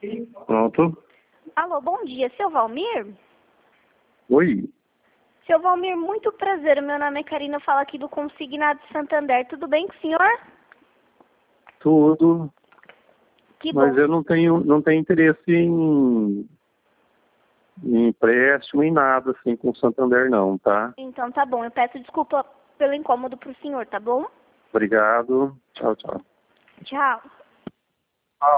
Pronto. Alô, bom dia, seu Valmir? Oi. Seu Valmir, muito prazer. Meu nome é Karina, eu falo aqui do Consignado Santander. Tudo bem com o senhor? Tudo. Que Mas bom. eu não tenho interesse em empréstimo, em nada assim com o Santander não, tá? Então tá bom, eu peço desculpa pelo incômodo pro senhor, tá bom? Obrigado. Tchau, tchau. Tchau.